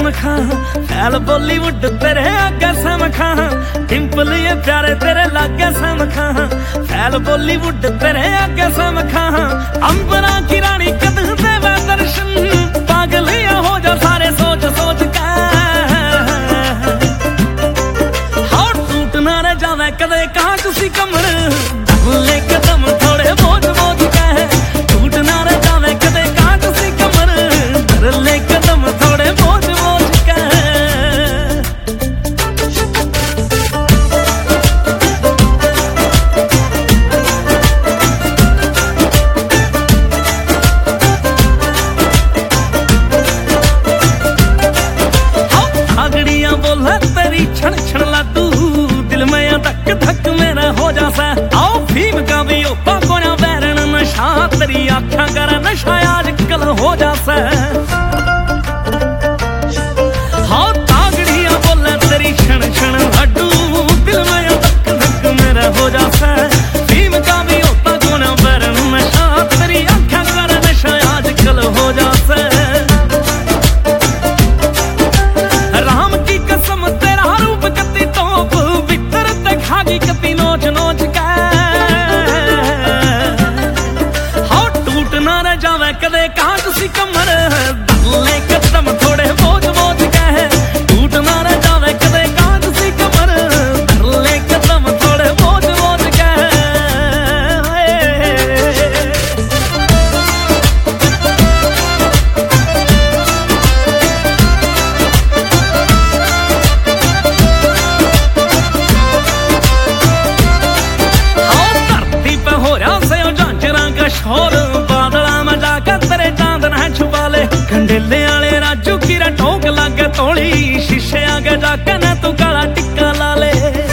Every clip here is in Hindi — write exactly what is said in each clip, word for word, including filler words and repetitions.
समखा, फैल बॉलीवुड तेरे आगे समखा, डिंपल ये प्यारे तेरे लागे समखा, फैल बॉलीवुड तेरे आगे समखा, अंबरा की रानी कद देवे दर्शन, पागल या हो जा सारे सोच सोच के, हाथ टूट ना रह जावे कदे कांच सी कमर, ले कदम थोड़े बोझ बोझ के, टूट ना रह जावे कदे कांच सी कमर, ले कदम थोड़े बोझ बोझ के। आगड़ियां बोला तेरी छण छण लाडू, दिल में धक धक मेरा हो जासा, आओ भीम का भी ओपा कोना बैरन नशा, तेरी आँखा कर नशा आजकल हो जासा। हाँ तागड़ियां बोला तेरी छण छण लाडू, दिल में धक धक मेरा हो जासा, भीम का भी ओपा कोना बैरन नशा, तेरी आँखा कर नशा आजकल हो जासा। राम की कसम तेरा रूप कति तोप, भीतर देखा की कति नोच नोच के, हाँ टूट ना रह जावे कदे कांच सी कमर, ले कदम थोड़े बोझ बोझ के, टूट ना रह जावे कदे कांच सी कमर, ले कदम थोड़े बोझ बोझ के। शोर बादला में जाकर तेरे चांदन है छुपा ले, कंडेले आले राजू की ठोक लागे तोड़ी, शीशे आगे जाके न तू काला टिक्का ला ले,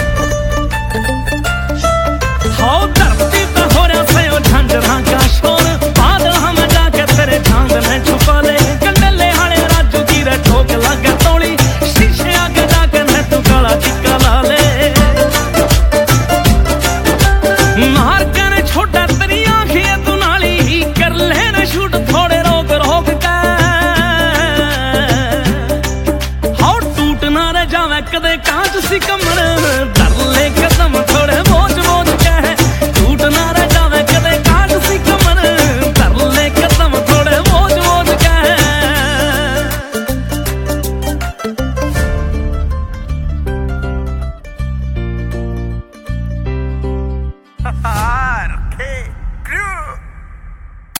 हो धरती पे हो रहा से ओ झंझरा का शोर, बादला में जाके तेरे चांदन है छुपा ले, कंडेले आले राजू की ठोक लागे तोड़ी, शीशे आगे जाके न तू काला टिक्का ला ले, मार कर छोटा तेरी आंखें तू नाली, कर लेना शूट थोड़े रोक रोक के, हाउ टूट ना रह जावे कदे कांच सी कमर, धर ले कदम थोड़े बोझ बोझ के, टूट ना रह जावे कदे कांच सी कमर।